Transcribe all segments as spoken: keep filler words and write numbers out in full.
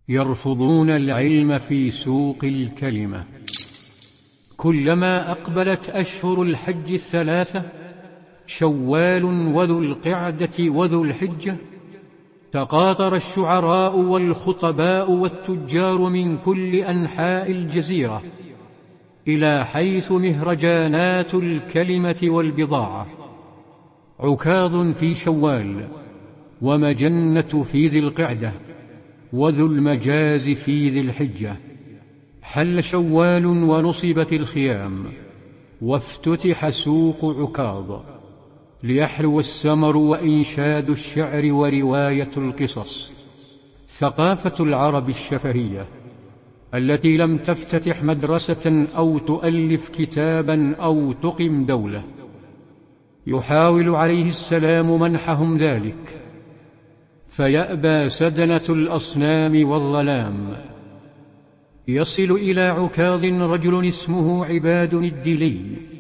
يرفضون العلم في سوق الكلمة. كلما أقبلت أشهر الحج الثلاثة شوال وذو القعدة وذو الحجة تقاطر الشعراء والخطباء والتجار من كل أنحاء الجزيرة إلى حيث مهرجانات الكلمة والبضاعة. عكاظ في شوال، ومجنة في ذي القعدة، وذو المجاز في ذي الحجة. حل شوال ونصبت الخيام، وافتتح سوق عكاظ، ليحلو السمر وإنشاد الشعر ورواية القصص. ثقافة العرب الشفهية التي لم تفتتح مدرسة أو تؤلف كتابا أو تقم دولة. يحاول عليه السلام منحهم ذلك، فيأبى سدنة الأصنام والظلام. يصل إلى عكاظ رجل اسمه عباد الدلي،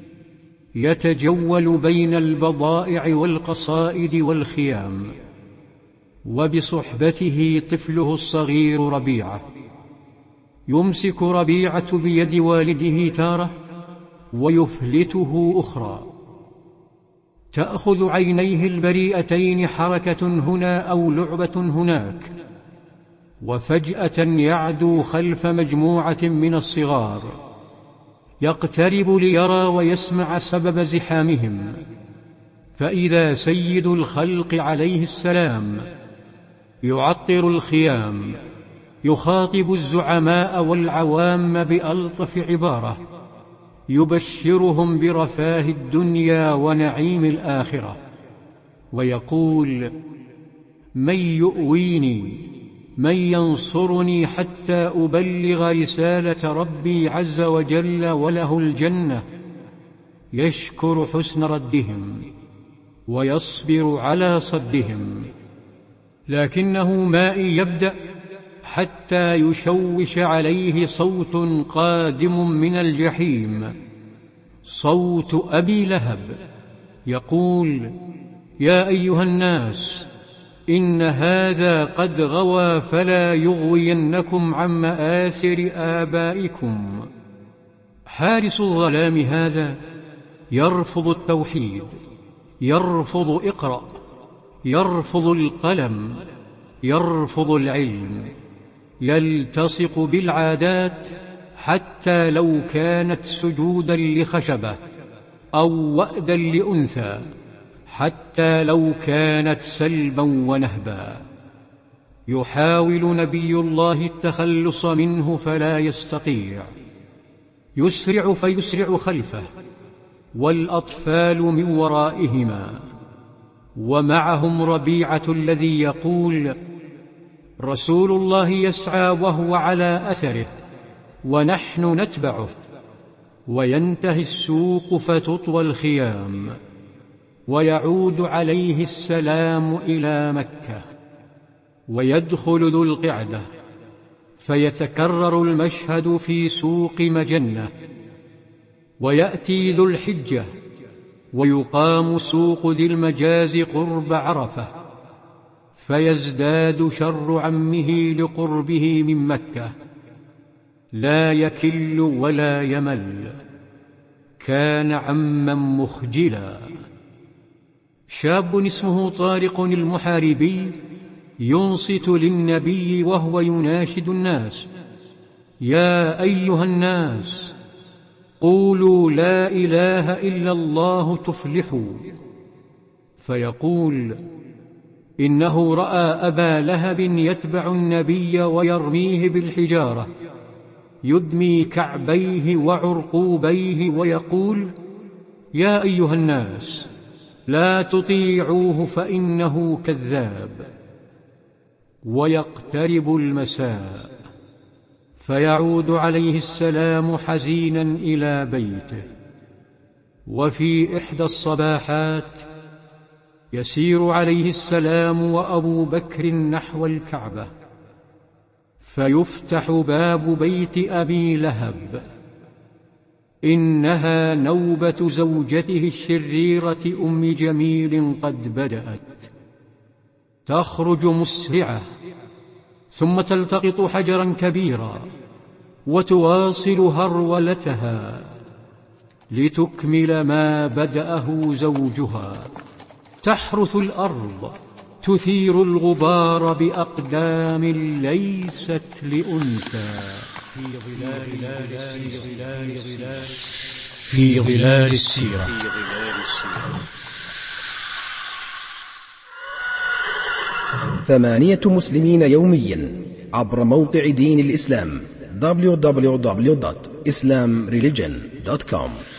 يتجول بين البضائع والقصائد والخيام، وبصحبته طفله الصغير ربيعة. يمسك ربيعة بيد والده تارة ويفلته أخرى، تأخذ عينيه البريئتين حركة هنا أو لعبة هناك، وفجأة يعدو خلف مجموعة من الصغار، يقترب ليرى ويسمع سبب زحامهم، فإذا سيد الخلق عليه السلام يعطر الخيام، يخاطب الزعماء والعوام بألطف عبارة، يبشرهم برفاه الدنيا ونعيم الآخرة، ويقول: من يؤويني، من ينصرني حتى أبلغ رسالة ربي عز وجل وله الجنة. يشكر حسن ردهم ويصبر على صدهم، لكنه ما إن يبدأ حتى يشوش عليه صوت قادم من الجحيم، صوت أبي لهب، يقول: يا أيها الناس، إن هذا قد غوى فلا يغوينكم عن مآثر آبائكم. حارس الظلام هذا يرفض التوحيد، يرفض اقرأ، يرفض القلم، يرفض العلم، يلتصق بالعادات حتى لو كانت سجودا لخشبة أو وأدا لأنثى، حتى لو كانت سلبا ونهبا. يحاول نبي الله التخلص منه فلا يستطيع، يسرع فيسرع خلفه، والأطفال من ورائهما، ومعهم ربيعة الذي يقول: رسول الله يسعى وهو على أثره ونحن نتبعه. وينتهي السوق فتطوى الخيام، ويعود عليه السلام إلى مكة، ويدخل ذو القعدة، فيتكرر المشهد في سوق مجنة. ويأتي ذو الحجة، ويقام سوق ذي المجاز قرب عرفة، فيزداد شر عمه لقربه من مكة، لا يكل ولا يمل، كان عما مخجلا. شاب اسمه طارق المحاربي ينصت للنبي وهو يناشد الناس: يا أيها الناس، قولوا لا إله إلا الله تفلحوا. فيقول: إنه رأى أبا لهب يتبع النبي ويرميه بالحجارة، يدمي كعبيه وعرقوبيه، ويقول: يا أيها الناس، لا تطيعوه فإنه كذاب. ويقترب المساء، فيعود عليه السلام حزينا إلى بيته. وفي إحدى الصباحات يسير عليه السلام وأبو بكر نحو الكعبة، فيفتح باب بيت أبي لهب. إنها نوبة زوجته الشريرة أم جميل قد بدأت، تخرج مسرعة، ثم تلتقط حجرا كبيرا وتواصل هرولتها لتكمل ما بدأه زوجها. تحرث الأرض، تثير الغبار بأقدام ليست لأنثى في ظلال في ظلال السيرة. ثمانية مسلمين يوميا عبر موقع دين الإسلام دبليو دبليو دبليو دوت إسلام ريليجن دوت كوم.